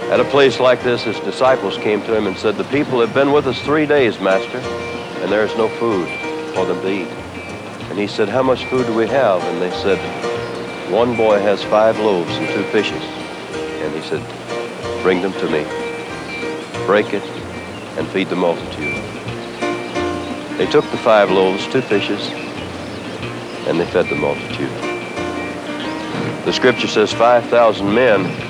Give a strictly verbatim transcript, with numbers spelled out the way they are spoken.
At a place like this, his disciples came to him and said, "The people have been with us three days, Master, and there is no food for them to eat." And he said, "How much food do we have?" And they said, "One boy has five loaves and two fishes." And he said, "Bring them to me. Break it and feed the multitude." They took the five loaves, two fishes, and they fed the multitude. The scripture says five thousand men